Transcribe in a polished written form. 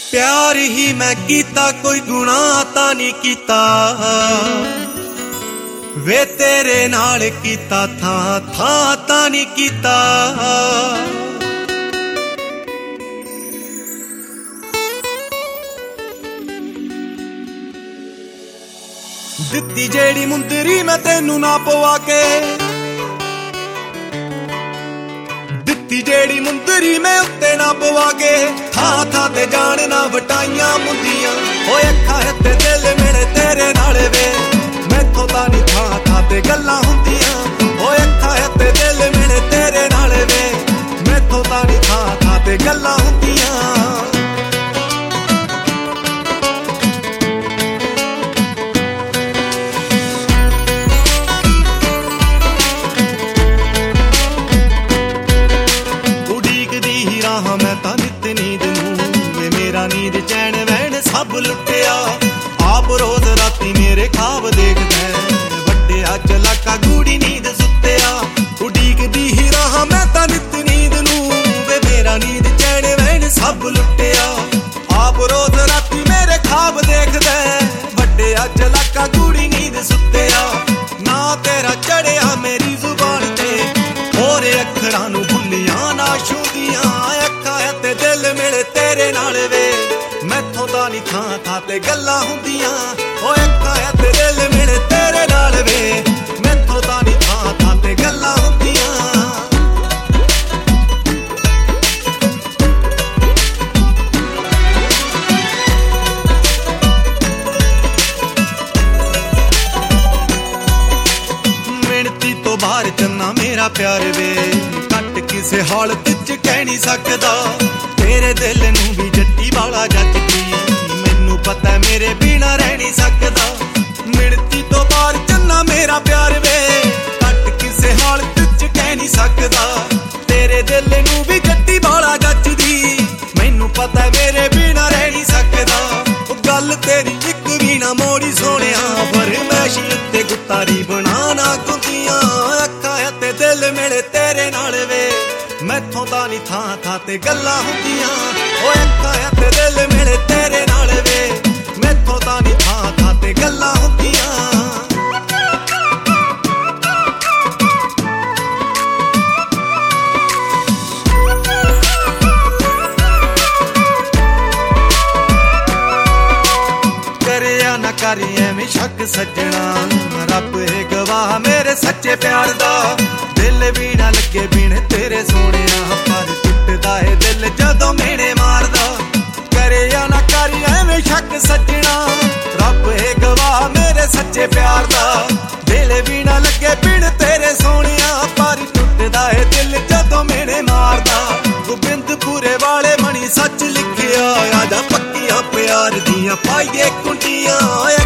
प्यार ही मैं कीता कोई गुनाह तां नहीं कीता वे तेरे नाल कीता थां थां तां नहीं कीता दित्ती जेड़ी मुंदरी मैं तेनू ना पवा के जेड़ी मुंदरी मैं उत्ते ना पवा के थां थां ते जान ना वटाइयां मुंदियां ओए अखां ते दिल मेरे तेरे नाल वे मैथों तां नी थां थां ते गल्लां हुंदियां ओए अखां ते दिल मेरे तेरे नाल वे मैथों तां नी थां थां ते गल्लां हुंदियां नींद चैन वैन सब लुटिया आप रोज राती मेरे ख्वाब देखदा वड्डे अज लाका गूड़ी नींद सुत्तिया उडीकदी ही राह मैं तां नित नींद नूं वे मेरा नींद चैन वैन सब लुटिया आप रोज राती मेरे ख्वाब देखदा वड्डे अज लाका गूड़ी नींद सुत्तिया ना तेरा चढ़िया मेरी जुबान ते होरे अखरां नूं भुल्लियां ना छूंदियां अखां ते दिल मेरे तेरे नाल वे मैथों तां नी थां थां ते गल्लां हुंदियां ओए अखां ते दिल मेरे तेरे नाल वे मैथों तां नी थां थां ते गल्लां हुंदियां मिणती तो बाहर चन्ना मेरा प्यार वे घट किसे हालत च कह नहीं सकदा तेरे दिल नूं भी जट्टी वाला जज की मैनू पता मेरे बिना रह नहीं सकदा मिणती तो बाहर चन्ना मेरा प्यार वे घट किसे हालत च कह नहीं सकदा तेरे दिल नूं भी जट्टी वाला जज दी मैनू पता मेरे बिना रह नहीं सकदा गल तेरी इक भी ना मोड़ी सोहणिया फरमैशी उत्ते गुत्तारी बनाना कुंदियां अखां ते दिल मेरे तेरे नाल वे मैथों तां नी थां थां ते गल्लां हुंदियां ओए अखां ते दिल मेरे तेरे नाल वे मैथों तां नी थां थां ते गल्लां हुंदियां करिया ना करी एवें शक सज्जणा रब है गवाह मेरे सच्चे प्यार दा दिल भी ना लगे बिन तेरे सोहणिया पर टुटदा है दिल जदों मेने मारदा करिया ना करी एवें शक सज्जणा रब है गवाह मेरे सच्चे प्यार दा दिल भी ना लगे बिन तेरे सोहणिया पर टुटदा है दिल जदों मेने मारदा गोबिंदपुरे वाले मणि सच लिखिया आजा पक्कियां प्यार दियां पाइए कुंडियां